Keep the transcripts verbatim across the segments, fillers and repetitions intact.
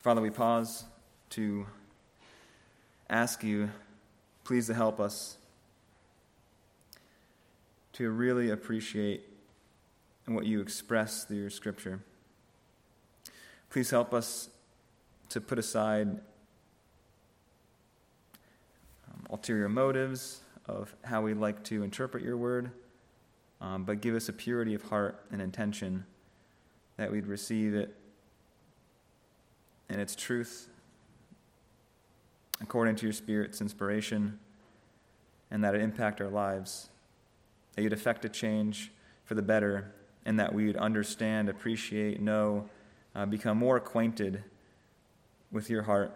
Father, we pause to ask you, please, to help us to really appreciate what you express through your Scripture. Please help us to put aside um, ulterior motives of how we like to interpret your word, um, but give us a purity of heart and intention that we'd receive it in its truth, according to your Spirit's inspiration, and that it impact our lives, that you'd effect a change for the better, and that we would understand, appreciate, know, uh, become more acquainted with your heart,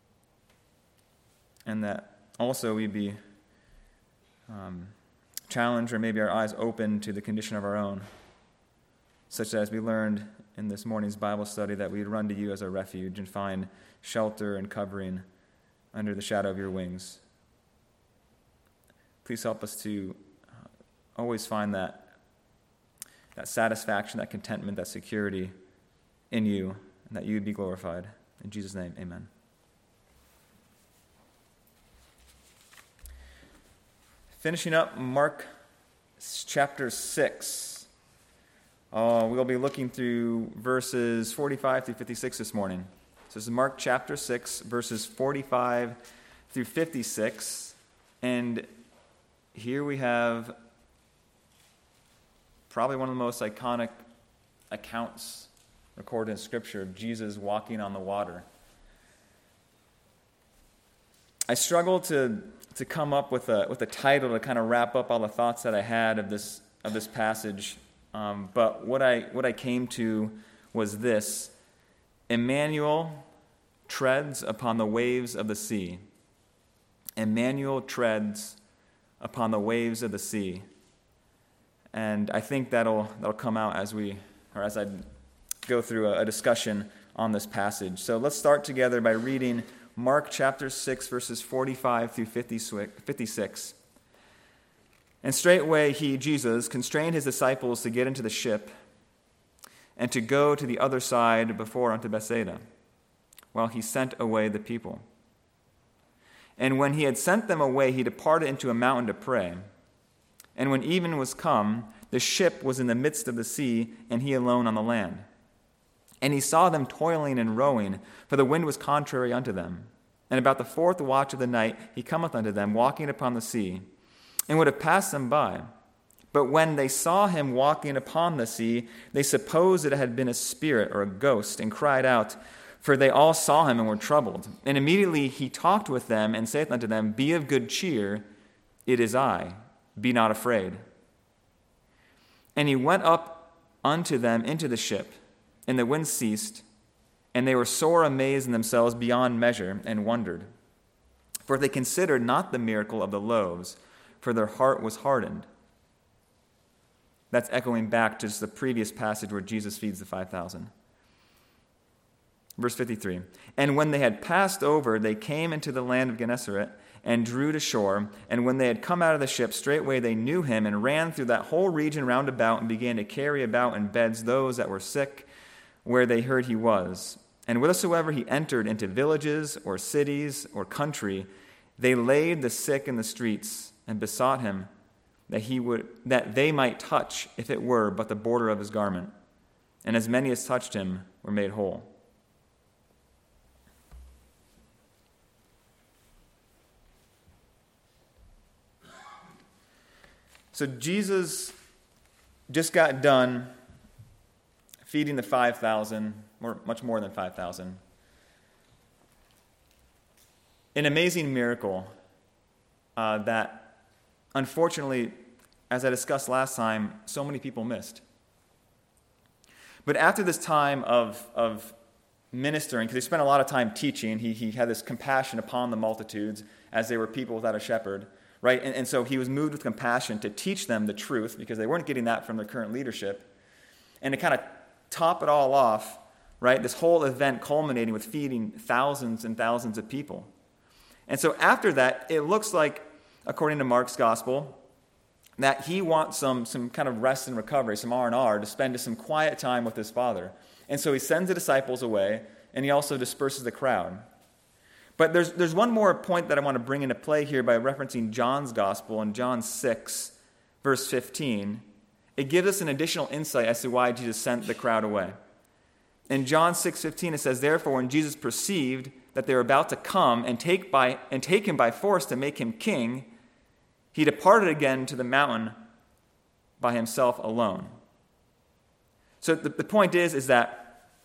and that also we'd be um, challenged, or maybe our eyes open to the condition of our own, such that as we learned in this morning's Bible study, that we'd run to you as a refuge and find shelter and covering under the shadow of your wings. Please help us to uh, always find that, that satisfaction, that contentment, that security in you, and that you would be glorified. In Jesus' name, amen. Finishing up Mark chapter six. Uh, we'll be looking through verses forty-five through fifty-six this morning. So this is Mark chapter six, verses forty-five through fifty-six. And here we have probably one of the most iconic accounts recorded in Scripture of Jesus walking on the water. I struggled to to come up with a with a title to kind of wrap up all the thoughts that I had of this of this passage. Um, but what I what I came to was this: Emmanuel treads upon the waves of the sea. Emmanuel treads upon the waves of the sea. And I think that'll that'll come out as we or as I go through a, a discussion on this passage. So let's start together by reading Mark chapter six, verses forty-five through fifty-six. And straightway he, Jesus, constrained his disciples to get into the ship and to go to the other side before unto Bethsaida, while he sent away the people. And when he had sent them away, he departed into a mountain to pray. And when even was come, the ship was in the midst of the sea, and he alone on the land. And he saw them toiling and rowing, for the wind was contrary unto them. And about the fourth watch of the night he cometh unto them, walking upon the sea, and would have passed them by. But when they saw him walking upon the sea, they supposed it had been a spirit or a ghost, and cried out, for they all saw him and were troubled. And immediately he talked with them, and saith unto them, Be of good cheer, it is I, be not afraid. And he went up unto them into the ship, and the wind ceased, and they were sore amazed in themselves beyond measure, and wondered. For they considered not the miracle of the loaves, for their heart was hardened. That's echoing back to just the previous passage where Jesus feeds the five thousand. Verse fifty-three. And when they had passed over, they came into the land of Gennesaret, and drew to shore. And when they had come out of the ship, straightway they knew him, and ran through that whole region round about, and began to carry about in beds those that were sick, where they heard he was. And whithersoever he entered into villages, or cities, or country, they laid the sick in the streets, and besought him that he would that they might touch, if it were but the border of his garment. And as many as touched him were made whole. So Jesus just got done feeding the five thousand, or much more than five thousand. An amazing miracle uh, that, unfortunately, as I discussed last time, so many people missed. But after this time of, of ministering, because he spent a lot of time teaching, he, he had this compassion upon the multitudes as they were people without a shepherd, right? And, and so he was moved with compassion to teach them the truth, because they weren't getting that from their current leadership. And to kind of top it all off, right, this whole event culminating with feeding thousands and thousands of people. And so after that, it looks like, according to Mark's gospel, that he wants some, some kind of rest and recovery, some R and R, to spend some quiet time with his Father. And so he sends the disciples away, and he also disperses the crowd. But there's, there's one more point that I want to bring into play here by referencing John's gospel in John six, verse fifteen. It gives us an additional insight as to why Jesus sent the crowd away. In John six fifteen, it says, "Therefore, when Jesus perceived that they were about to come and take by and take him by force to make him king, he departed again to the mountain by himself alone." So the, the point is, is that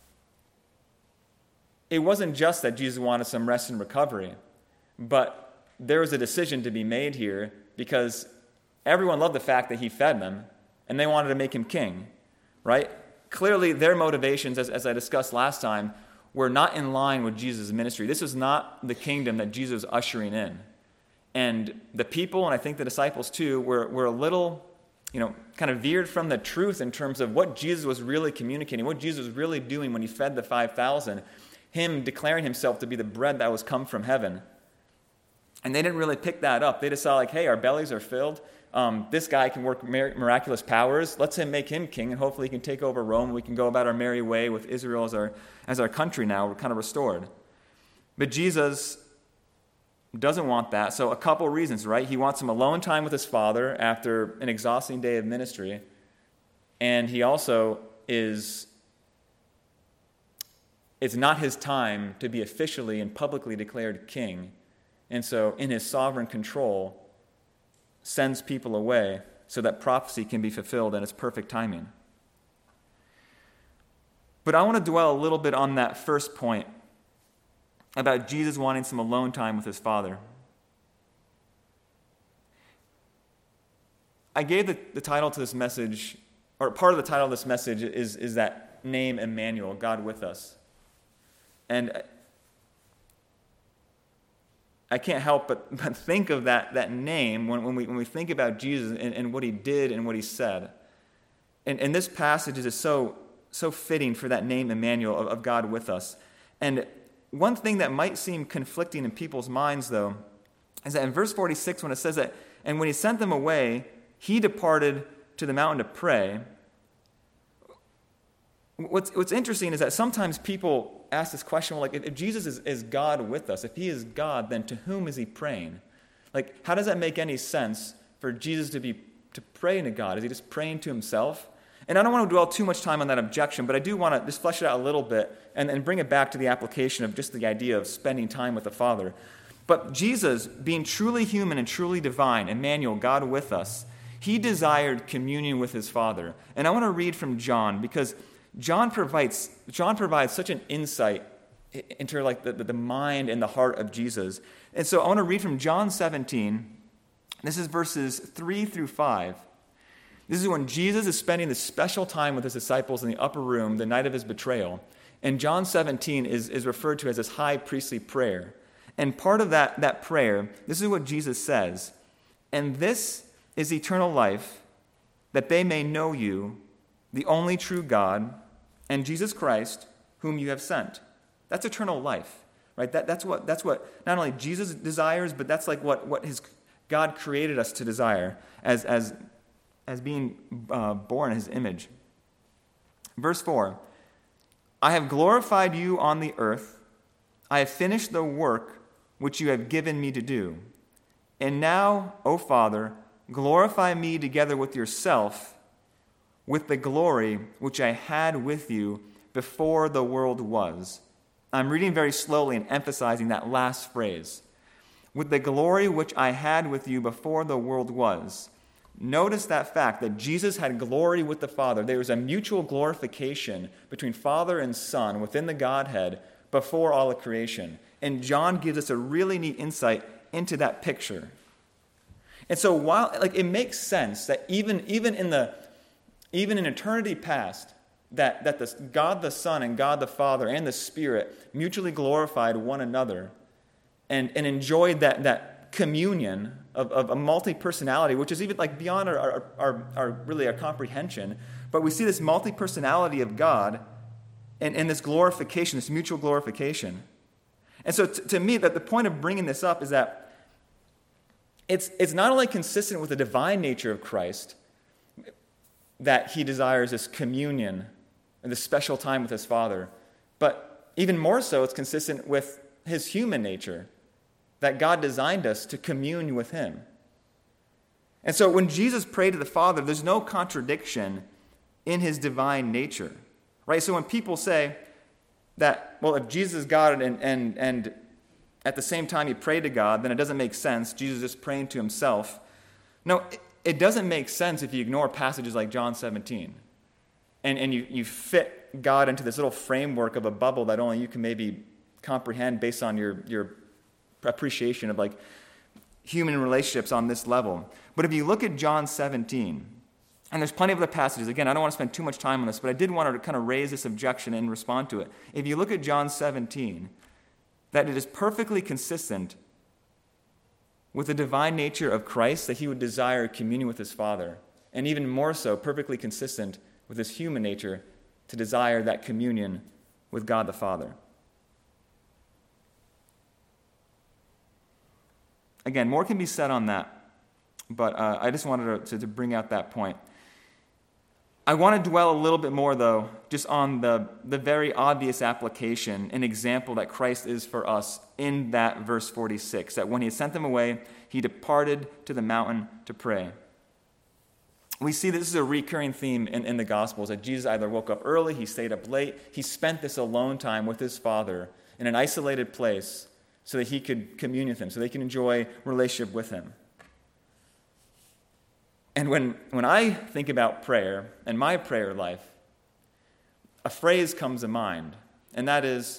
it wasn't just that Jesus wanted some rest and recovery, but there was a decision to be made here because everyone loved the fact that he fed them, and they wanted to make him king, right? Clearly, their motivations, as, as I discussed last time, were not in line with Jesus' ministry. This was not the kingdom that Jesus was ushering in. And the people, and I think the disciples too, were, were a little, you know, kind of veered from the truth in terms of what Jesus was really communicating, what Jesus was really doing when he fed the five thousand, him declaring himself to be the bread that was come from heaven. And they didn't really pick that up. They just saw like, hey, our bellies are filled. Um, this guy can work miraculous powers. Let's him make him king, and hopefully he can take over Rome. We can go about our merry way with Israel as our, as our country now. We're kind of restored. But Jesus doesn't want that. So a couple reasons, right? He wants some alone time with his Father after an exhausting day of ministry. And he also is, it's not his time to be officially and publicly declared king. And so in his sovereign control, sends people away so that prophecy can be fulfilled in its perfect timing. But I want to dwell a little bit on that first point about Jesus wanting some alone time with his Father. I gave the, the title to this message, or part of the title of this message is, is that name Emmanuel, God with us. And I can't help but, but think of that, that name when, when, we, when we think about Jesus and, and what he did and what he said. And, and this passage is so, so fitting for that name Emmanuel, of, of God with us. And one thing that might seem conflicting in people's minds, though, is that in verse forty-six, when it says that, and when he sent them away, he departed to the mountain to pray. What's, what's interesting is that sometimes people ask this question, well, like, if, if Jesus is, is God with us, if he is God, then to whom is he praying? Like, how does that make any sense for Jesus to be to pray to God? Is he just praying to himself? And I don't want to dwell too much time on that objection, but I do want to just flesh it out a little bit and, and bring it back to the application of just the idea of spending time with the Father. But Jesus, being truly human and truly divine, Emmanuel, God with us, he desired communion with his Father. And I want to read from John, because John provides John provides such an insight into like the, the mind and the heart of Jesus. And so I want to read from John seventeen. This is verses three through five. This is when Jesus is spending this special time with his disciples in the upper room the night of his betrayal. And John seventeen is, is referred to as his high priestly prayer. And part of that, that prayer, this is what Jesus says, "And this is eternal life, that they may know you, the only true God, and Jesus Christ, whom you have sent." That's eternal life, right? That, that's what that's what not only Jesus desires, but that's like what, what his God created us to desire as, as, as being uh, born in his image. Verse four, "I have glorified you on the earth. I have finished the work which you have given me to do. And now, O Father, glorify me together with yourself, with the glory which I had with you before the world was." I'm reading very slowly and emphasizing that last phrase. "With the glory which I had with you before the world was." Notice that fact that Jesus had glory with the Father. There was a mutual glorification between Father and Son within the Godhead before all of creation. And John gives us a really neat insight into that picture. And so while like it makes sense that even, even in the even in eternity past, that, that the, God the Son and God the Father and the Spirit mutually glorified one another and, and enjoyed that, that communion of, of a multi-personality, which is even like beyond our, our, our, our really our comprehension. But we see this multi-personality of God and, and this glorification, this mutual glorification. And so t- to me, that the point of bringing this up is that it's, it's not only consistent with the divine nature of Christ that he desires this communion and this special time with his Father, but even more so, it's consistent with his human nature, that God designed us to commune with him. And so when Jesus prayed to the Father, there's no contradiction in his divine nature, right? So when people say that, well, if Jesus is God and, and, and at the same time he prayed to God, then it doesn't make sense. Jesus is praying to himself. No, it, it doesn't make sense if you ignore passages like John seventeen. And, and you, you fit God into this little framework of a bubble that only you can maybe comprehend based on your, your appreciation of like human relationships on this level. But if you look at John seventeen, and there's plenty of other passages, again, I don't want to spend too much time on this, but I did want to kind of raise this objection and respond to it. If you look at John seventeen, that it is perfectly consistent with the divine nature of Christ that he would desire communion with his Father, and even more so, perfectly consistent with his human nature to desire that communion with God the Father. Again, more can be said on that, but uh, I just wanted to, to bring out that point. I want to dwell a little bit more, though, just on the, the very obvious application and example that Christ is for us in that verse forty-six, that when he had sent them away, he departed to the mountain to pray. We see that this is a recurring theme in, in the Gospels, that Jesus either woke up early, he stayed up late, he spent this alone time with his Father in an isolated place so that he could commune with him, so they can enjoy relationship with him. And when, when I think about prayer and my prayer life, a phrase comes to mind, and that is,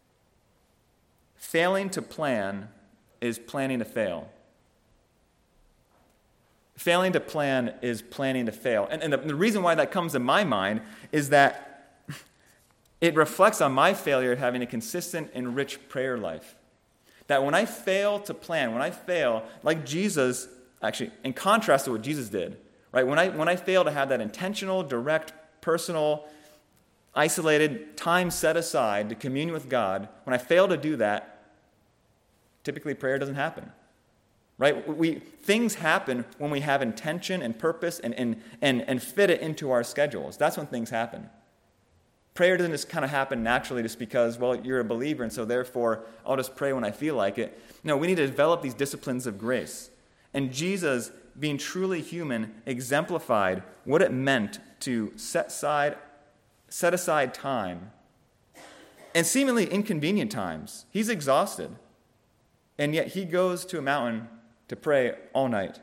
failing to plan is planning to fail. Failing to plan is planning to fail. And, and the, the reason why that comes to my mind is that it reflects on my failure of having a consistent and rich prayer life. That when I fail to plan, when I fail, like Jesus, actually, in contrast to what Jesus did, right? When I when I fail to have that intentional, direct, personal, isolated time set aside to commune with God, when I fail to do that, typically prayer doesn't happen. Right? We things happen when we have intention and purpose and, and, and, and fit it into our schedules. That's when things happen. Prayer doesn't just kind of happen naturally just because, well, you're a believer, and so therefore I'll just pray when I feel like it. No, we need to develop these disciplines of grace. And Jesus, being truly human, exemplified what it meant to set aside, set aside time, and seemingly inconvenient times. He's exhausted, and yet he goes to a mountain to pray all night.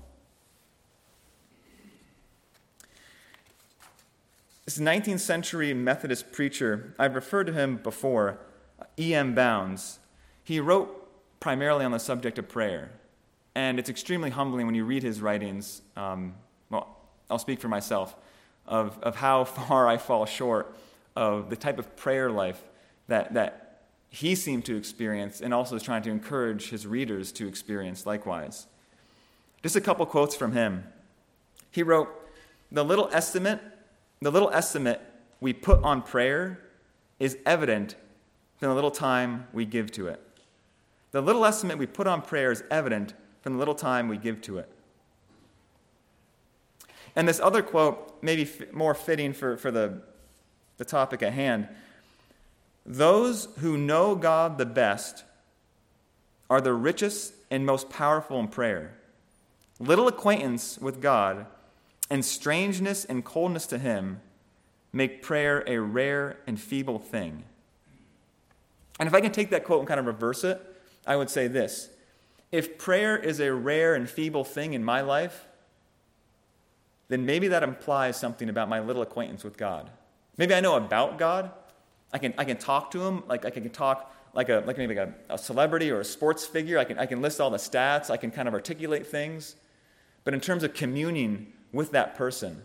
This nineteenth century Methodist preacher, I've referred to him before, E M Bounds. He wrote primarily on the subject of prayer. And it's extremely humbling when you read his writings, um, well, I'll speak for myself, of, of how far I fall short of the type of prayer life that, that he seemed to experience and also is trying to encourage his readers to experience likewise. Just a couple quotes from him. He wrote, the little estimate, the little estimate we put on prayer is evident from the little time we give to it. The little estimate we put on prayer is evident from the little time we give to it. And this other quote, maybe f- more fitting for, for the, the topic at hand, those who know God the best are the richest and most powerful in prayer. Little acquaintance with God and strangeness and coldness to him make prayer a rare and feeble thing. And if I can take that quote and kind of reverse it, I would say this. If prayer is a rare and feeble thing in my life, then maybe that implies something about my little acquaintance with God. Maybe I know about God. I can I can talk to him, like I can talk like a like maybe like a, a celebrity or a sports figure. I can I can list all the stats. I can kind of articulate things. But in terms of communing with that person,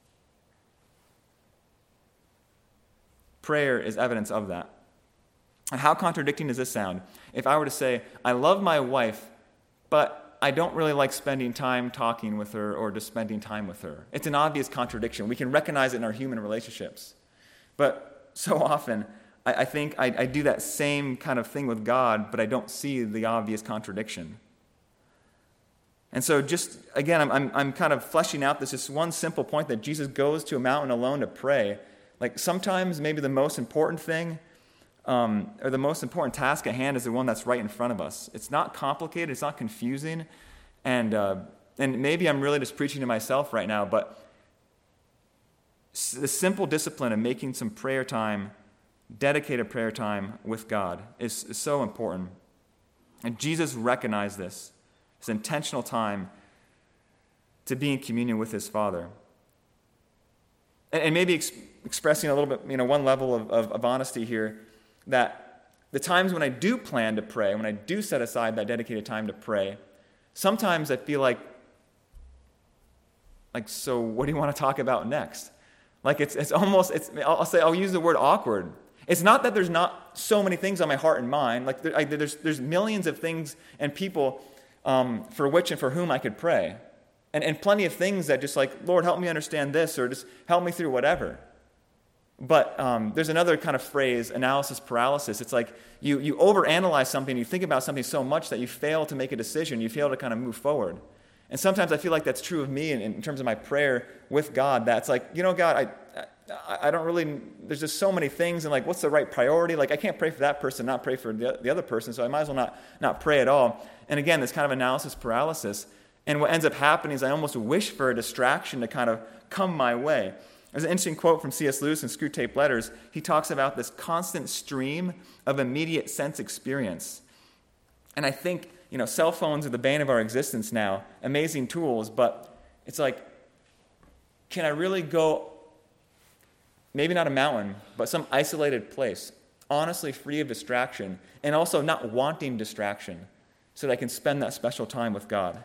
prayer is evidence of that. And how contradicting does this sound? If I were to say, I love my wife, but I don't really like spending time talking with her or just spending time with her. It's an obvious contradiction. We can recognize it in our human relationships. But so often, I, I think I, I do that same kind of thing with God, but I don't see the obvious contradiction. And so just, again, I'm, I'm, I'm kind of fleshing out this just one simple point that Jesus goes to a mountain alone to pray. Like sometimes maybe the most important thing um, or the most important task at hand is the one that's right in front of us. It's not complicated. It's not confusing. And, uh, and maybe I'm really just preaching to myself right now, but the simple discipline of making some prayer time, dedicated prayer time with God is, is so important. And Jesus recognized this, this intentional time to be in communion with his Father. And, and maybe ex- expressing a little bit, you know, one level of, of, of honesty here, that the times when I do plan to pray, when I do set aside that dedicated time to pray, sometimes I feel like, like, so what do you want to talk about next? Like it's it's almost, it's I'll say, I'll use the word awkward. It's not that there's not so many things on my heart and mind. Like there, I, there's there's millions of things and people um, for which and for whom I could pray. And, and plenty of things that just like, Lord, help me understand this, or just help me through whatever. But um, there's another kind of phrase, analysis paralysis. It's like you, you overanalyze something, you think about something so much that you fail to make a decision, you fail to kind of move forward. And sometimes I feel like that's true of me in, in terms of my prayer with God. That's like, you know, God, I, I I don't really, there's just so many things, and like, what's the right priority? Like, I can't pray for that person, not pray for the, the other person, so I might as well not, not pray at all. And again, this kind of analysis paralysis. And what ends up happening is I almost wish for a distraction to kind of come my way. There's an interesting quote from C S Lewis in Screwtape Letters. He talks about this constant stream of immediate sense experience. And I think, you know, cell phones are the bane of our existence now. Amazing tools, but it's like, can I really go, maybe not a mountain, but some isolated place, honestly free of distraction, and also not wanting distraction, so that I can spend that special time with God?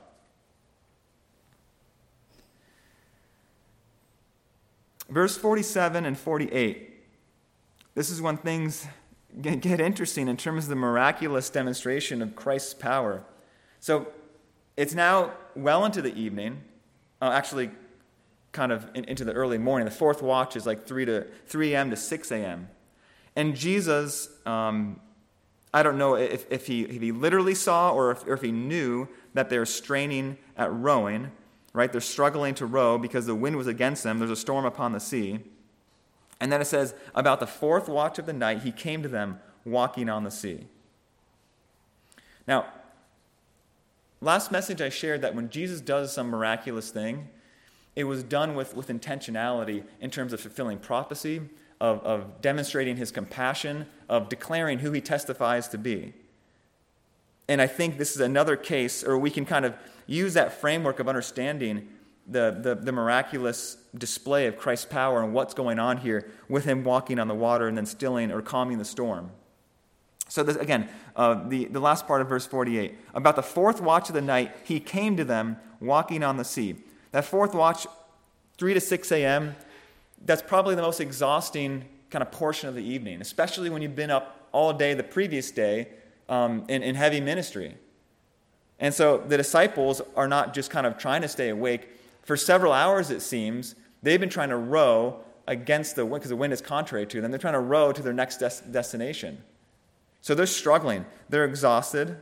Verse forty-seven and forty-eight, this is when things get interesting in terms of the miraculous demonstration of Christ's power. So it's now well into the evening, uh, actually kind of in, into the early morning. The fourth watch is like three a.m. to six a.m. And Jesus, um, I don't know if, if, he, if he literally saw or if, or if he knew that they're straining at rowing, right? They're struggling to row because the wind was against them. There's a storm upon the sea. And then it says, about the fourth watch of the night, he came to them walking on the sea. Now, last message I shared that when Jesus does some miraculous thing, it was done with, with intentionality in terms of fulfilling prophecy, of, of demonstrating his compassion, of declaring who he testifies to be. And I think this is another case, or we can kind of use that framework of understanding the, the, the miraculous display of Christ's power and what's going on here with him walking on the water and then stilling or calming the storm. So this, again, uh, the, the last part of verse forty-eight. About the fourth watch of the night, he came to them walking on the sea. That fourth watch, three to six a.m., that's probably the most exhausting kind of portion of the evening, especially when you've been up all day the previous day um, in, in heavy ministry. And so the disciples are not just kind of trying to stay awake. For several hours, it seems, they've been trying to row against the wind, because the wind is contrary to them. They're trying to row to their next des- destination. So they're struggling. They're exhausted.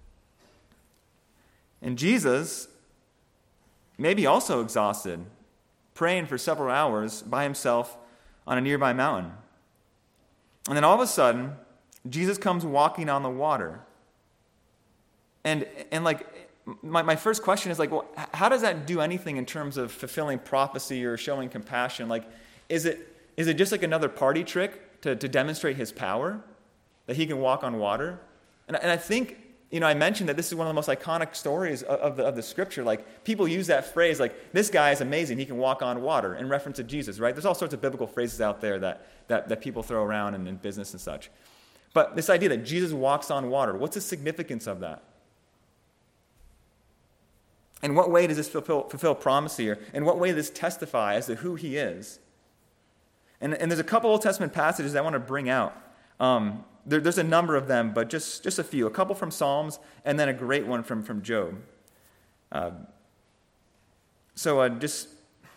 And Jesus may be also exhausted, praying for several hours by himself on a nearby mountain. And then all of a sudden, Jesus comes walking on the water. And, and like, my, my first question is like, well, how does that do anything in terms of fulfilling prophecy or showing compassion? Like, is it is it just like another party trick to, to demonstrate his power, that he can walk on water? And, and I think, you know, I mentioned that this is one of the most iconic stories of, of, the, of the scripture. Like, people use that phrase, like, this guy is amazing, he can walk on water, in reference to Jesus, right? There's all sorts of biblical phrases out there that, that, that people throw around in, in business and such. But this idea that Jesus walks on water, what's the significance of that? In what way does this fulfill, fulfill promise here? In what way does this testify as to who he is? And, and there's a couple Old Testament passages I want to bring out. Um, there, there's a number of them, but just, just a few. A couple from Psalms, and then a great one from, from Job. Uh, so uh, just...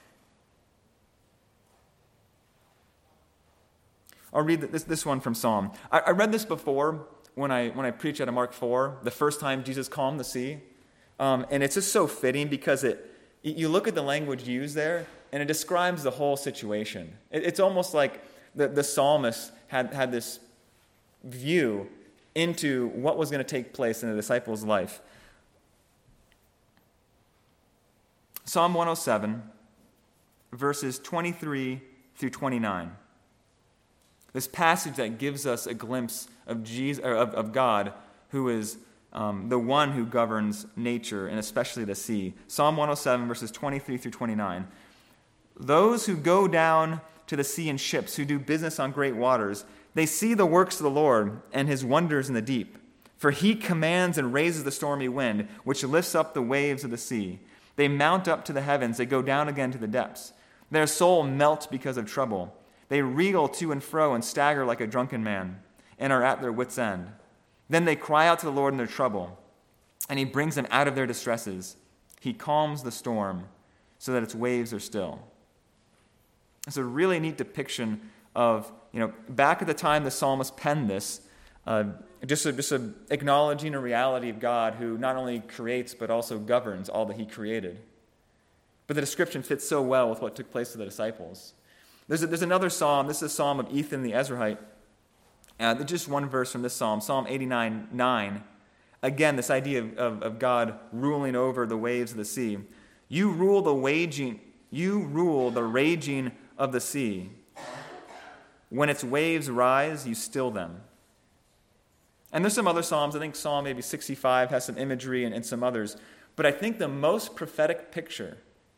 I'll read this, this one from Psalm. I, I read this before when I, when I preached out of Mark four, the first time Jesus calmed the sea. Um, and it's just so fitting because it, you look at the language used there, and it describes the whole situation. It, it's almost like the, the psalmist had, had this view into what was going to take place in the disciples' life. Psalm one oh seven, verses twenty-three through twenty-nine. This passage that gives us a glimpse of Jesus, or of, of God, who is um, the one who governs nature, and especially the sea. Psalm one oh seven, verses twenty-three through twenty-nine. Those who go down to the sea in ships, who do business on great waters, they see the works of the Lord and his wonders in the deep. For he commands and raises the stormy wind, which lifts up the waves of the sea. They mount up to the heavens, they go down again to the depths. Their soul melts because of trouble. They reel to and fro and stagger like a drunken man, and are at their wits' end. Then they cry out to the Lord in their trouble, and he brings them out of their distresses. He calms the storm so that its waves are still. It's a really neat depiction of, you know, back at the time the psalmist penned this, uh, just, a, just a acknowledging a reality of God who not only creates but also governs all that he created. But the description fits so well with what took place to the disciples. There's, a, there's another psalm. This is a psalm of Ethan the Ezrahite. Uh, just one verse from this psalm, Psalm eighty-nine nine. Again, this idea of, of, of God ruling over the waves of the sea. You rule the waging, you rule the raging of the sea. When its waves rise, you still them. And there's some other psalms. I think Psalm maybe sixty-five has some imagery and, and some others. But I think the most prophetic picture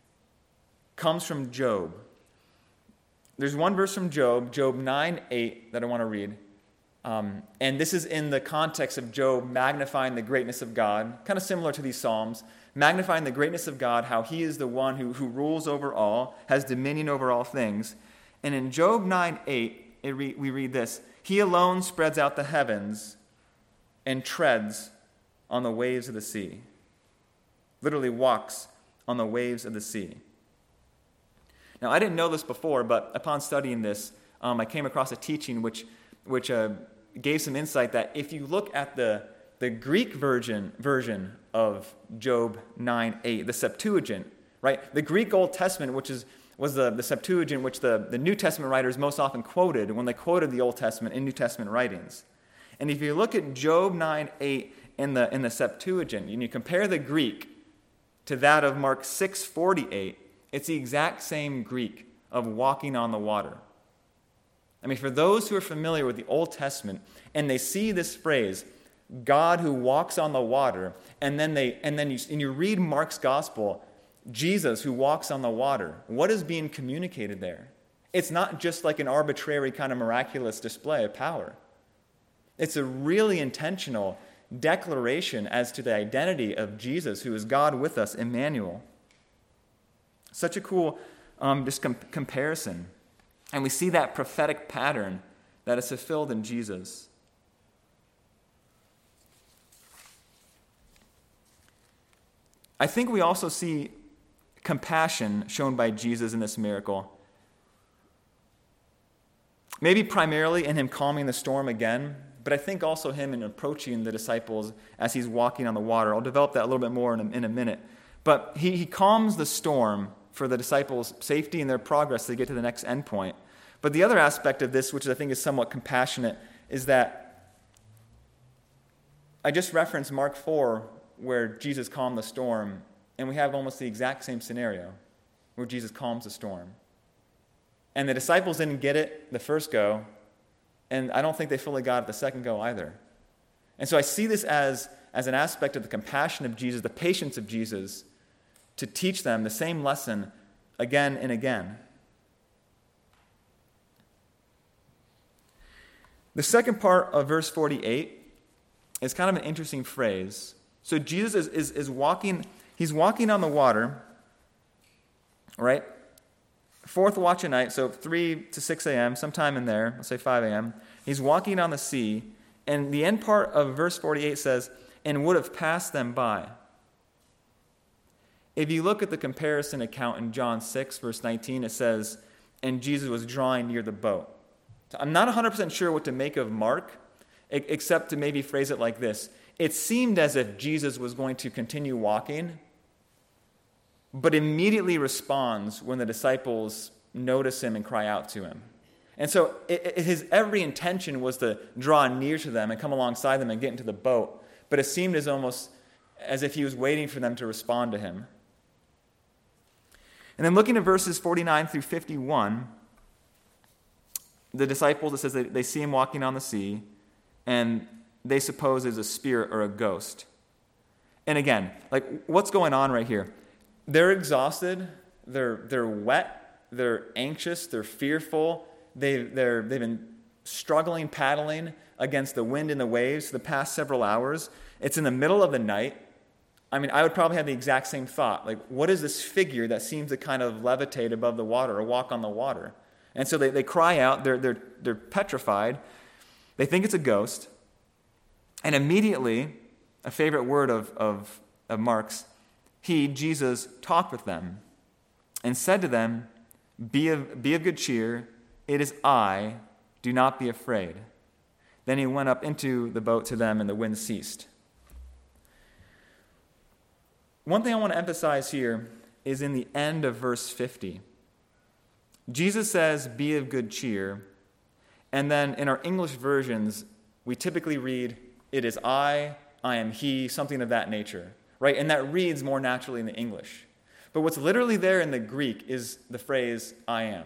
comes from Job. There's one verse from Job, Job nine eight, that I want to read. Um, and this is in the context of Job magnifying the greatness of God, kind of similar to these Psalms, magnifying the greatness of God, how he is the one who, who rules over all, has dominion over all things. And in Job nine eight, it re- we read this, he alone spreads out the heavens and treads on the waves of the sea. Literally walks on the waves of the sea. Now, I didn't know this before, but upon studying this, um, I came across a teaching which which uh, gave some insight that if you look at the, the Greek version, version of Job nine eight, the Septuagint, right? The Greek Old Testament, which is was the, the Septuagint, which the, the New Testament writers most often quoted when they quoted the Old Testament in New Testament writings. And if you look at Job nine eight in the, in the Septuagint, and you compare the Greek to that of Mark six forty-eight, it's the exact same Greek of walking on the water. I mean, for those who are familiar with the Old Testament and they see this phrase, God who walks on the water, and then they and then you, and you read Mark's gospel, Jesus who walks on the water, what is being communicated there? It's not just like an arbitrary kind of miraculous display of power. It's a really intentional declaration as to the identity of Jesus, who is God with us, Emmanuel. Such a cool um, just com- comparison. And we see that prophetic pattern that is fulfilled in Jesus. I think we also see compassion shown by Jesus in this miracle. Maybe primarily in him calming the storm again, but I think also him in approaching the disciples as he's walking on the water. I'll develop that a little bit more in a, in a minute. But he, he calms the storm for the disciples' safety and their progress to get to the next endpoint. But the other aspect of this, which I think is somewhat compassionate, is that I just referenced Mark four, where Jesus calmed the storm, and we have almost the exact same scenario, where Jesus calms the storm. And the disciples didn't get it the first go, and I don't think they fully got it the second go either. And so I see this as, as an aspect of the compassion of Jesus, the patience of Jesus, to teach them the same lesson again and again. The second part of verse forty-eight is kind of an interesting phrase. So Jesus is, is, is walking, he's walking on the water, right? Fourth watch at night, so three to six a.m., sometime in there, let's say five a.m. He's walking on the sea, and the end part of verse forty-eight says, and would have passed them by. If you look at the comparison account in John six, verse nineteen, it says, and Jesus was drawing near the boat. So I'm not one hundred percent sure what to make of Mark, except to maybe phrase it like this. It seemed as if Jesus was going to continue walking, but immediately responds when the disciples notice him and cry out to him. And so it, it, his every intention was to draw near to them and come alongside them and get into the boat. But it seemed as almost as if he was waiting for them to respond to him. And then looking at verses forty-nine through fifty-one, the disciples, it says they, they see him walking on the sea, and they suppose it's a spirit or a ghost. And again, like, what's going on right here? They're exhausted, they're they're wet, they're anxious, they're fearful, they they're they've been struggling paddling against the wind and the waves for the past several hours. It's in the middle of the night. I mean, I would probably have the exact same thought. Like, what is this figure that seems to kind of levitate above the water or walk on the water? And so they, they cry out, they're, they're, they're petrified. They think it's a ghost. And immediately, a favorite word of, of, of Mark's, he, Jesus, talked with them and said to them, be of, be of good cheer, it is I, do not be afraid. Then he went up into the boat to them, and the wind ceased. One thing I want to emphasize here is in the end of verse fifty. Jesus says, be of good cheer. And then in our English versions, we typically read, it is I, I am he, something of that nature, right? And that reads more naturally in the English. But what's literally there in the Greek is the phrase, I am.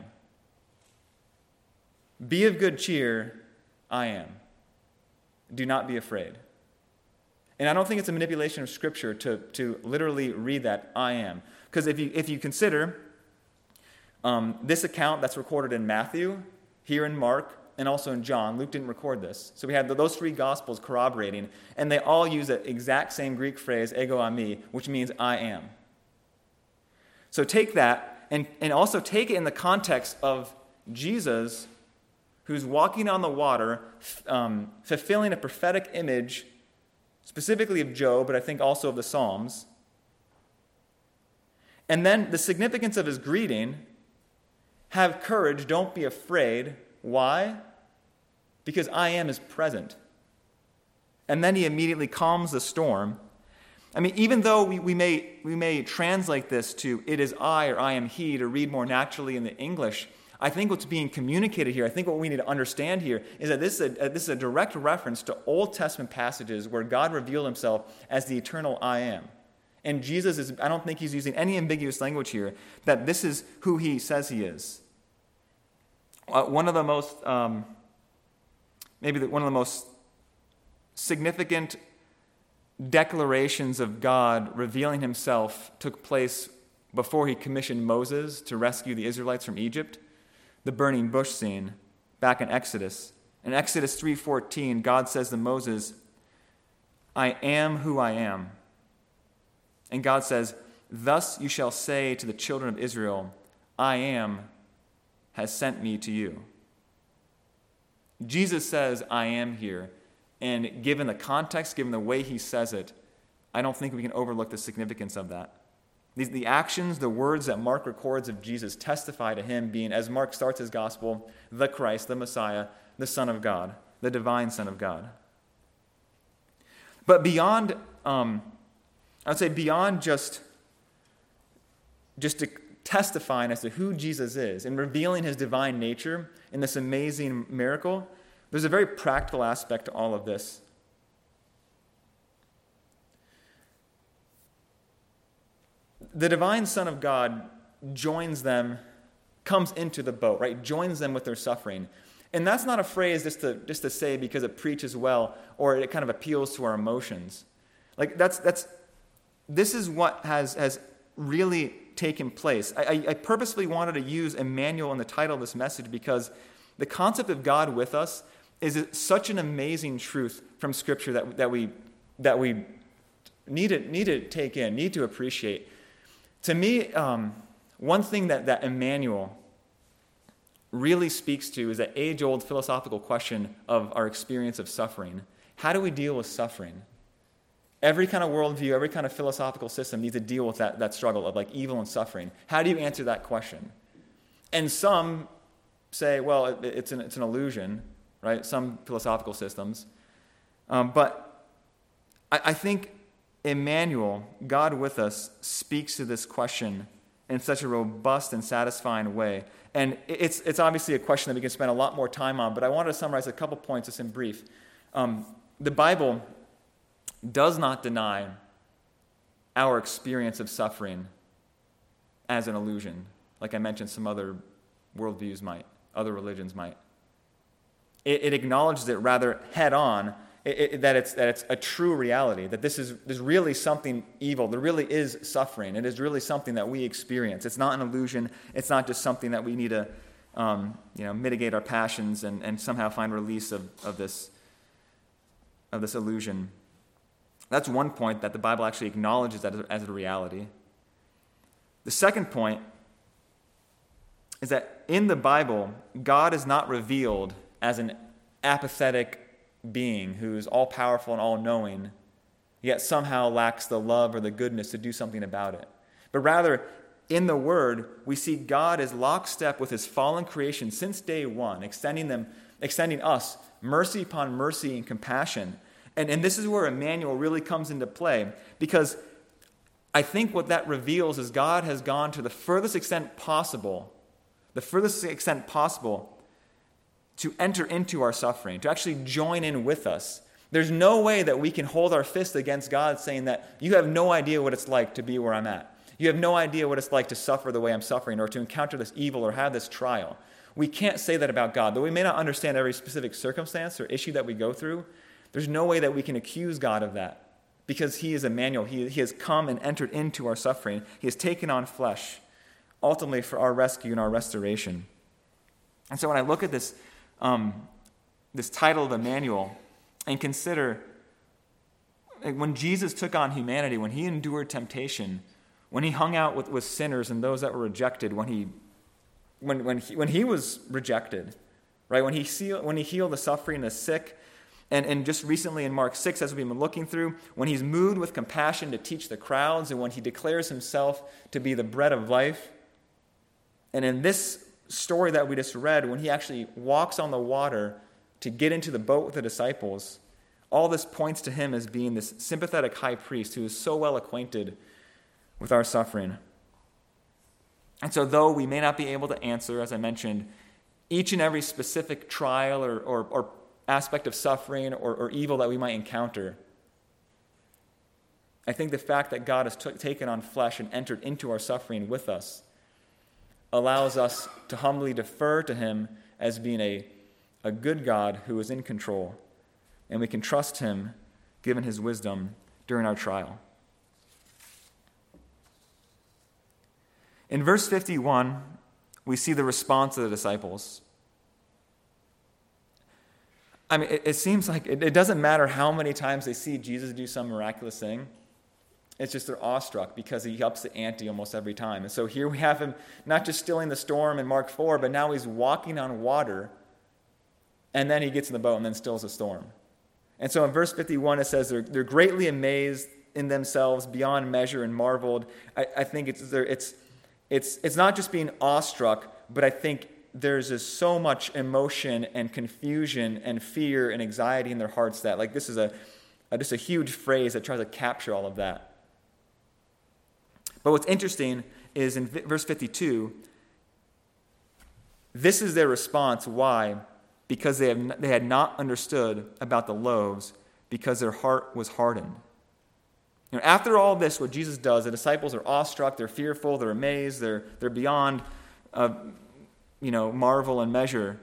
Be of good cheer, I am. Do not be afraid. And I don't think it's a manipulation of Scripture to, to literally read that, I am. Because if you, if you consider um, this account that's recorded in Matthew, here in Mark, and also in John, Luke didn't record this. So we have those three Gospels corroborating, and they all use the exact same Greek phrase, ego eimi, which means I am. So take that, and, and also take it in the context of Jesus, who's walking on the water, um, fulfilling a prophetic image, specifically of Job, but I think also of the Psalms. And then the significance of his greeting, have courage, don't be afraid. Why? Because I am is present. And then he immediately calms the storm. I mean, even though we, we may we may translate this to it is I or I am he to read more naturally in the English, I think what's being communicated here, I think what we need to understand here is that this is a, this is a direct reference to Old Testament passages where God revealed himself as the eternal I am. And Jesus is, I don't think he's using any ambiguous language here, that this is who he says he is. Uh, one of the most, um, maybe the, one of the most significant declarations of God revealing himself took place before he commissioned Moses to rescue the Israelites from Egypt. The burning bush scene back in Exodus. In Exodus three fourteen, God says to Moses, I am who I am. And God says, thus you shall say to the children of Israel, I am has sent me to you. Jesus says, I am here. And given the context, given the way he says it, I don't think we can overlook the significance of that. The, the actions, the words that Mark records of Jesus testify to him being, as Mark starts his gospel, the Christ, the Messiah, the Son of God, the divine Son of God. But beyond, um, I would say beyond just, just to testifying as to who Jesus is and revealing his divine nature in this amazing miracle, there's a very practical aspect to all of this. The divine Son of God joins them, comes into the boat, right? Joins them with their suffering. And that's not a phrase just to just to say because it preaches well or it kind of appeals to our emotions. Like that's that's this is what has has really taken place. I, I, I purposely wanted to use Emmanuel in the title of this message because the concept of God with us is such an amazing truth from Scripture that that we that we need to need to take in, need to appreciate. To me, um, one thing that, that Emmanuel really speaks to is that age-old philosophical question of our experience of suffering. How do we deal with suffering? Every kind of worldview, every kind of philosophical system needs to deal with that, that struggle of like evil and suffering. How do you answer that question? And some say, well, it, it's, an, it's an illusion, right? Some philosophical systems. Um, but I, I think Emmanuel, God with us, speaks to this question in such a robust and satisfying way? And it's it's obviously a question that we can spend a lot more time on, but I wanted to summarize a couple points just in brief. Um, the Bible does not deny our experience of suffering as an illusion, like I mentioned some other worldviews might, other religions might. It, it acknowledges it rather head on, it, it, that it's that it's a true reality, that this is there's really something evil, there really is suffering, it is really something that we experience. It's not an illusion, it's not just something that we need to um, you know, mitigate our passions and, and somehow find release of, of this of this illusion. That's one point, that the Bible actually acknowledges that as a reality. The second point is that in the Bible, God is not revealed as an apathetic being who's all-powerful and all-knowing, yet somehow lacks the love or the goodness to do something about it. But rather, in the Word, we see God as lockstep with his fallen creation since day one, extending them, extending us mercy upon mercy and compassion. And, and this is where Emmanuel really comes into play, because I think what that reveals is God has gone to the furthest extent possible, the furthest extent possible to enter into our suffering, to actually join in with us. There's no way that we can hold our fist against God saying that you have no idea what it's like to be where I'm at. You have no idea what it's like to suffer the way I'm suffering or to encounter this evil or have this trial. We can't say that about God. Though we may not understand every specific circumstance or issue that we go through, there's no way that we can accuse God of that, because he is Emmanuel. He, he has come and entered into our suffering. He has taken on flesh, ultimately for our rescue and our restoration. And so when I look at this, um, this title of Emmanuel and consider like, when Jesus took on humanity, when he endured temptation, when he hung out with, with sinners and those that were rejected, when he, when, when he, when he was rejected, right? When he, healed, when he healed the suffering and the sick, And, and just recently in Mark six, as we've been looking through, when he's moved with compassion to teach the crowds, and when he declares himself to be the bread of life. And in this story that we just read, when he actually walks on the water to get into the boat with the disciples, all this points to him as being this sympathetic high priest who is so well acquainted with our suffering. And so though we may not be able to answer, as I mentioned, each and every specific trial or, or, or aspect of suffering or, or evil that we might encounter, I think the fact that God has t- taken on flesh and entered into our suffering with us allows us to humbly defer to him as being a, a good God who is in control, and we can trust him given his wisdom during our trial. In verse fifty-one, we see the response of the disciples. I mean, it, it seems like it, it doesn't matter how many times they see Jesus do some miraculous thing. It's just they're awestruck because he ups the ante almost every time. And so here we have him not just stilling the storm in Mark four, but now he's walking on water, and then he gets in the boat and then stills the storm. And so in verse fifty-one, it says they're, they're greatly amazed in themselves beyond measure and marveled. I, I think it's, it's, it's, it's not just being awestruck, but I think there's just so much emotion and confusion and fear and anxiety in their hearts that, like, this is a, a just a huge phrase that tries to capture all of that. But what's interesting is in verse fifty-two, this is their response. Why? Because they have they had not understood about the loaves, because their heart was hardened. You know, after all this, what Jesus does, the disciples are awestruck, they're fearful, they're amazed, they're they're beyond uh, you know, marvel and measure.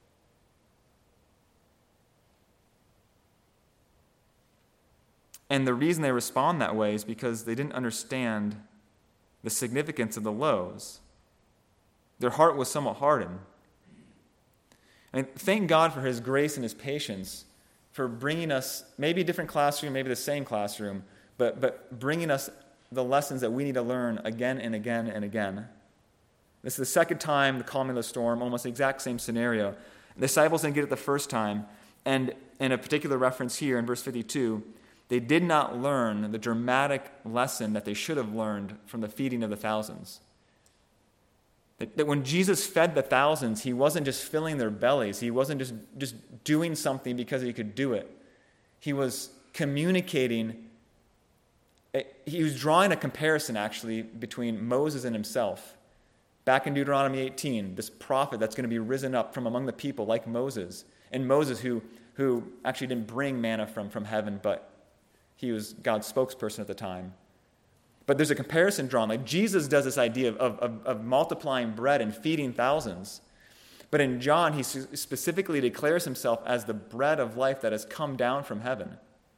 And the reason they respond that way is because they didn't understand the significance of the loaves. Their heart was somewhat hardened. And thank God for his grace and his patience for bringing us, maybe a different classroom, maybe the same classroom, but, but bringing us the lessons that we need to learn again and again and again. This is the second time the calming of the storm, almost the exact same scenario. The disciples didn't get it the first time. And in a particular reference here in verse fifty-two, they did not learn the dramatic lesson that they should have learned from the feeding of the thousands. That, that when Jesus fed the thousands, he wasn't just filling their bellies. He wasn't just, just doing something because he could do it. He was communicating he was drawing a comparison, actually, between Moses and himself. Back in Deuteronomy eighteen, this prophet that's going to be risen up from among the people like Moses. And Moses, who, who actually didn't bring manna from, from heaven, but he was God's spokesperson at the time. But there's a comparison drawn. Like Jesus does this idea of, of, of multiplying bread and feeding thousands. But in John, he specifically declares himself as the bread of life that has come down from heaven.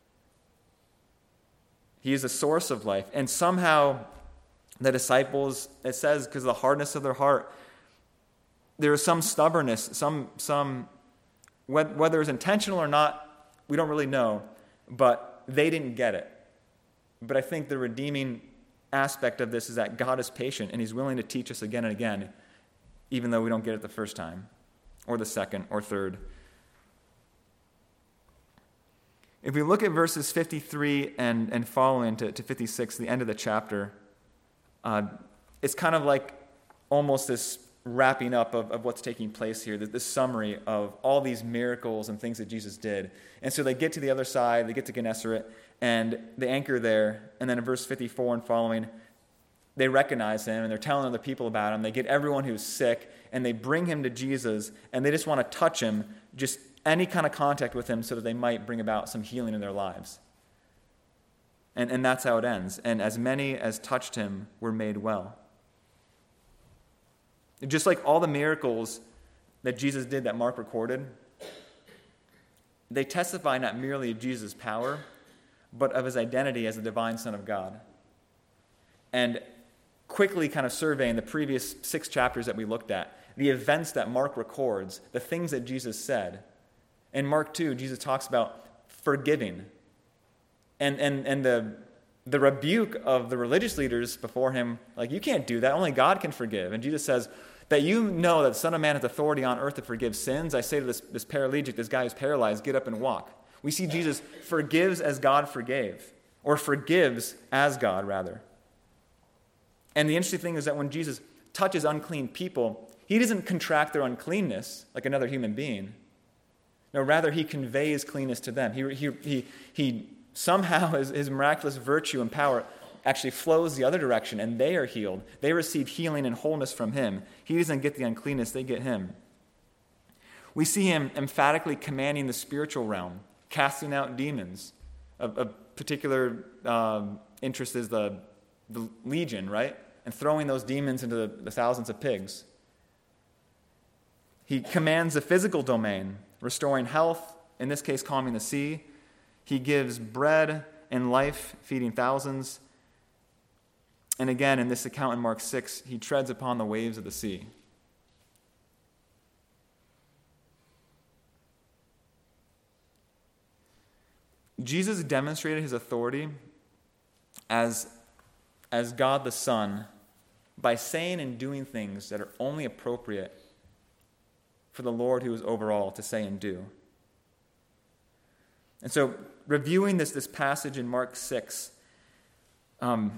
He is the source of life. And somehow the disciples, it says, because of the hardness of their heart, there is some stubbornness, some, some whether it's intentional or not, we don't really know, but they didn't get it. But I think the redeeming aspect of this is that God is patient and he's willing to teach us again and again, even though we don't get it the first time, or the second, or third. If we look at verses fifty-three and, and following to, to fifty-six, the end of the chapter, uh, it's kind of like almost this wrapping up of, of what's taking place here, this summary of all these miracles and things that Jesus did. And so they get to the other side, they get to Gennesaret, and they anchor there. And then in verse fifty-four and following, they recognize him, and they're telling other people about him. They get everyone who's sick, and they bring him to Jesus, and they just want to touch him, just any kind of contact with him so that they might bring about some healing in their lives. And, and that's how it ends. And as many as touched him were made well. Just like all the miracles that Jesus did that Mark recorded, they testify not merely of Jesus' power, but of his identity as the divine Son of God. And quickly kind of surveying the previous six chapters that we looked at, the events that Mark records, the things that Jesus said. In Mark two, Jesus talks about forgiving. And, and, and the, the rebuke of the religious leaders before him, like, you can't do that. Only God can forgive. And Jesus says, that you know that the Son of Man has authority on earth to forgive sins. I say to this, this paralytic, this guy who's paralyzed, get up and walk. We see Jesus forgives as God forgave, or forgives as God, rather. And the interesting thing is that when Jesus touches unclean people, he doesn't contract their uncleanness like another human being. No, rather he conveys cleanness to them. He, he, he, he somehow, his, his miraculous virtue and power actually flows the other direction, and they are healed. They receive healing and wholeness from him. He doesn't get the uncleanness, they get him. We see him emphatically commanding the spiritual realm, casting out demons. A, a particular um, interest is the, the legion, right? And throwing those demons into the, the thousands of pigs. He commands the physical domain, restoring health, in this case calming the sea. He gives bread and life, feeding thousands. And again, in this account in Mark six, he treads upon the waves of the sea. Jesus demonstrated his authority as, as God the Son by saying and doing things that are only appropriate for the Lord who is over all to say and do. And so, reviewing this, this passage in Mark six, um,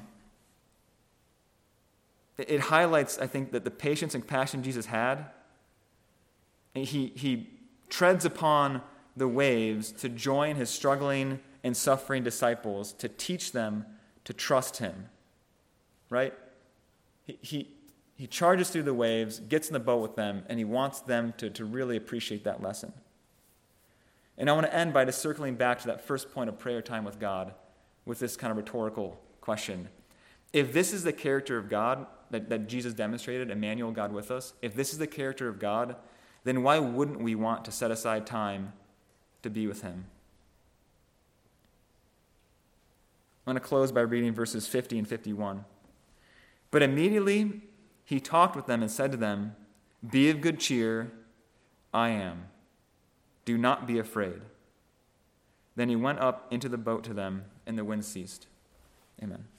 it highlights, I think, that the patience and compassion Jesus had. He, he treads upon the waves to join his struggling and suffering disciples, to teach them to trust him. Right? He, he, he charges through the waves, gets in the boat with them, and he wants them to, to really appreciate that lesson. And I want to end by just circling back to that first point of prayer time with God with this kind of rhetorical question. If this is the character of God that, that Jesus demonstrated, Emmanuel, God with us, if this is the character of God, then why wouldn't we want to set aside time to be with him? I'm going to close by reading verses fifty and fifty-one. But immediately he talked with them and said to them, "Be of good cheer, I am. Do not be afraid." Then he went up into the boat to them, and the wind ceased. Amen.